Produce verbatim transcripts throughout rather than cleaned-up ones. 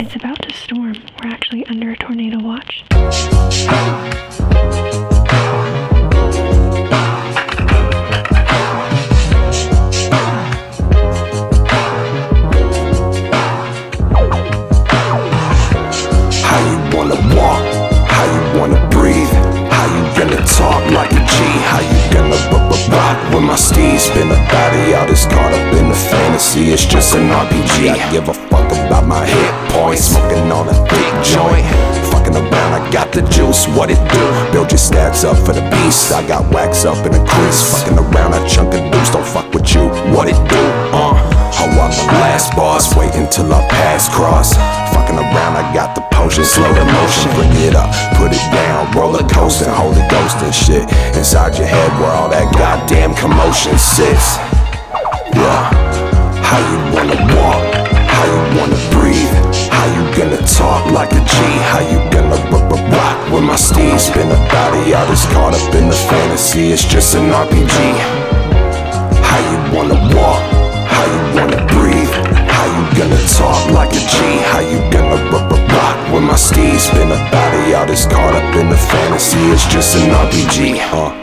It's about to storm. We're actually under a tornado watch. How you wanna walk? How you wanna breathe? How you gonna talk like a G? How you gonna rock when my steeds spin a body out? It's caught up in the fantasy, it's just an R P G. I give a fuck about my hit points, smoking on a thick joint. Fucking around, I got the juice, what it do? Build your stats up for the beast, I got wax up in the crease. Fucking around, I chunk a deuce, don't fuck with you, what it do? Uh, oh, I'm the last boss, wait until I pass cross. Fucking around, I got the potion, slow the motion, bring it up, put it down, roller coaster, hold the ghost and shit inside your head where all that goddamn commotion sits. Yeah, how you wanna walk? How you wanna breathe? How you gonna talk like a G? How you gonna rock when my steeds spin a body out? It's caught up in the fantasy, it's just an R P G. How you wanna walk? How you wanna breathe? How you gonna talk like a G? How you gonna rock when my steeds spin a body out? It's caught up in the fantasy, it's just an R P G. Huh?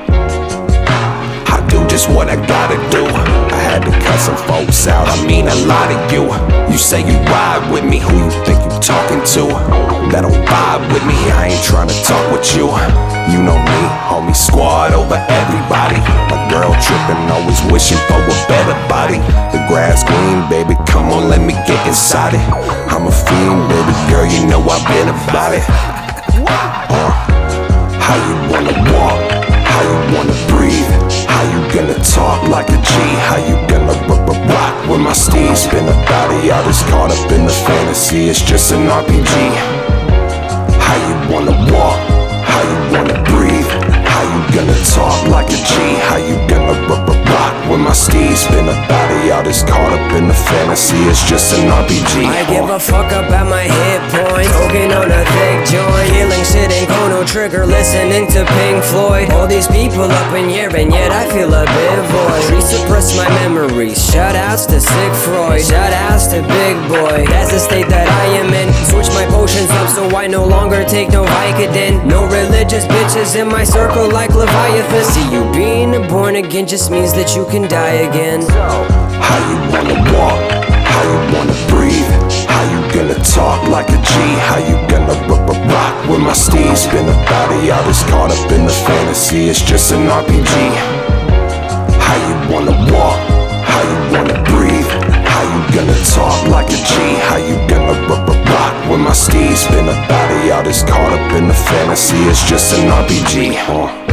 I do just what I gotta do. I had to cut some folks out, I mean a lot of you. You say you ride with me, who you think you talking to? That don't vibe with me, I ain't tryna talk with you. You know me, homie, squad over everybody. My girl trippin', always wishing for a better body. The grass green, baby, come on, let me get inside it. I'm a fiend, baby girl, you know I've been about it. Uh, how you wanna walk? How you wanna breathe? How you gonna talk like a G? How you gonna rock when my steeds spin a body out? It's caught up in the fantasy, it's just an R P G. How you wanna walk? How you wanna breathe? How you gonna talk like a G? How you gonna rock when my steeds spin a body out? It's caught up in the fantasy, it's just an R P G. I give a fuck about my hit points, smoking on a thick joint, killing shit in Chrono Trigger, listening to Pink Floyd. All these people up in here and yet I feel a bit void. Resuppress my memories, shout outs to Sick Freud, shout outs to Big Boy. That's the state that I am in. Switch my potions up so I no longer take no Vicodin. No religious bitches in my circle like Leviathan. See, you being born again just means that you can die again. How you wanna walk? How you wanna breathe? How you gonna talk like a G? How you gonna rock when my steeds spin a body out? It's caught up in the fantasy, it's just an R P G. How you wanna walk? How you wanna breathe? How you gonna talk like a G? How you gonna rock when my steeds spin a body out? It's caught up in the fantasy, it's just an R P G. Huh?